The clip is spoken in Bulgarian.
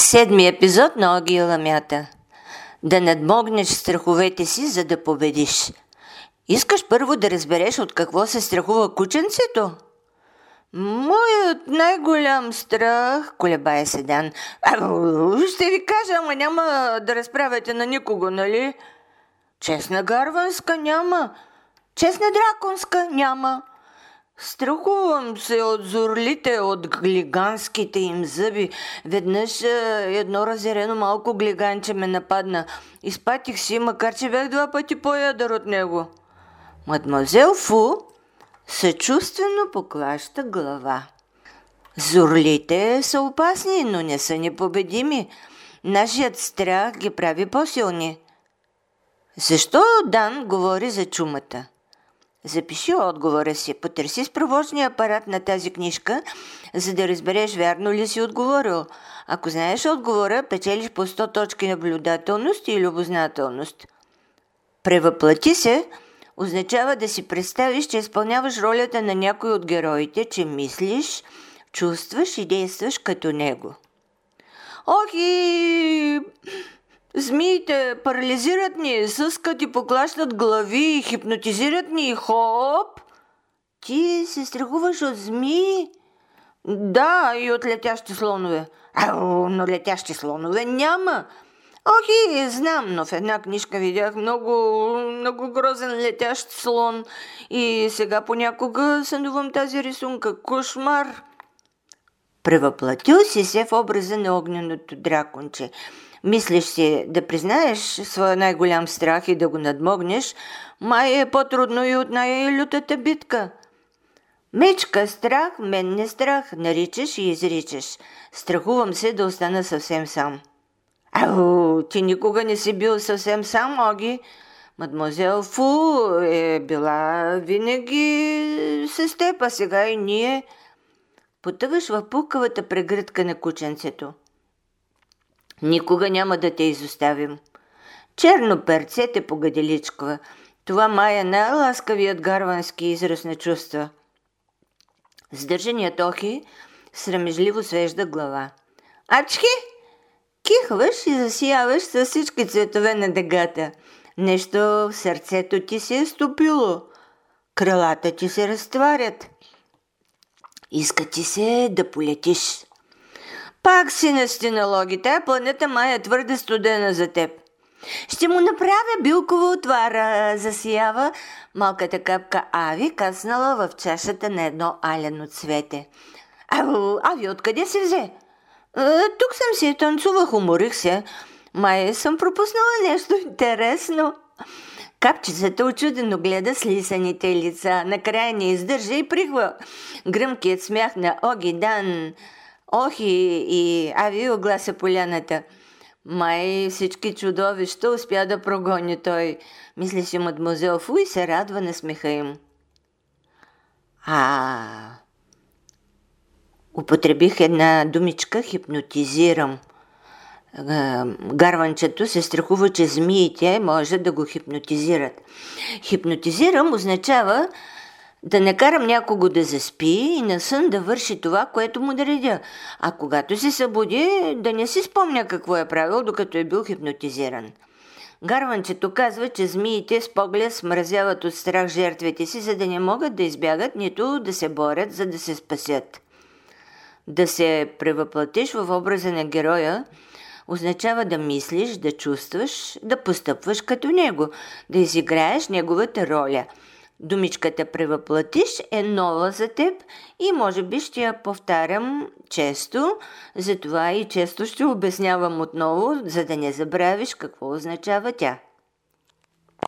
Седми епизод на Оги и Ламята. Да надмогнеш страховете си, за да победиш. Искаш първо да разбереш от какво се страхува кученцето? Моят най-голям страх, колебае се Дан. Ще ви кажа, ама няма да разправяте на никого, нали? Честна гарванска няма. Честна драконска няма. Страхувам се от зорлите, от глиганските им зъби. Веднъж едно разярено малко глиганче ме нападна. Изпатих си, макар че бях 2 пъти по-ядър от него. Мадмуазел Фу съчувствено поклаща глава. Зорлите са опасни, но не са непобедими. Нашият страх ги прави по-силни. Защо Дан говори за чумата? Запиши отговора си, потърси справочния апарат на тази книжка, за да разбереш вярно ли си отговорил. Ако знаеш отговора, печелиш по 100 точки наблюдателност и любознателност. Превъплати се означава да си представиш, че изпълняваш ролята на някой от героите, че мислиш, чувстваш и действаш като него. Ох и... Змиите парализират ни, съскат и поклащат глави, хипнотизират ни, хоп! Ти се страхуваш от змии? Да, и от летящи слонове. Но летящи слонове няма. Охи, знам, но в една книжка видях много грозен летящ слон и сега понякога сънувам тази рисунка. Кошмар! Превъплатил си се в образа на огненото драконче. Мислиш си да признаеш своя най-голям страх и да го надмогнеш, май е по-трудно и от най-лютата битка. Мечка страх, мен не страх, наричаш и изричаш. Страхувам се да остана съвсем сам. Ти никога не си бил съвсем сам, Оги. Мадмуазел Фу е била винаги с теб, а сега и ние. Потъваш в пукавата прегръдка на кученцето. Никога няма да те изоставим. Черно перце те погаделичква. Това май е най-ласкавият гарвански израз на чувства. Сдържаният Охи срамежливо свежда глава. Ачки! Кихваш и засияваш с всички цветове на дъгата. Нещо в сърцето ти се е стопило. Крилата ти се разтварят. Иска ти се да полетиш. Пак си настина, Оги, тая планета май е твърде студена за теб. Ще му направя билкова отвара, засиява малката капка Ави, каснала в чашата на едно алено цвете. Ави, откъде се взе? Тук съм си танцувах, уморих се. Май съм пропуснала нещо интересно. Капчицата очудено гледа с лисаните лица. Накрая не издържа и прихва. Гръмкият смях на Оги, Дан, Охи и Ави оглася поляната. Май всички чудовища успя да прогони той, мислеше мадмуазел Фу и се радва на смеха им. Употребих една думичка хипнотизирам. Гарванчето се страхува, че змиите може да го хипнотизират. Хипнотизирам означава да не карам някого да заспи и на сън да върши това, което му наредя, а когато се събуди, да не си спомня какво е правил, докато е бил хипнотизиран. Гарванчето казва, че змиите с поглед смразяват от страх жертвите си, за да не могат да избягат, нито да се борят, за да се спасят. Да се превъплатиш в образа на героя означава да мислиш, да чувстваш, да постъпваш като него, да изиграеш неговата роля. Думичката превъплатиш е нова за теб и може би ще я повтарям често, затова и често ще обяснявам отново, за да не забравиш какво означава тя.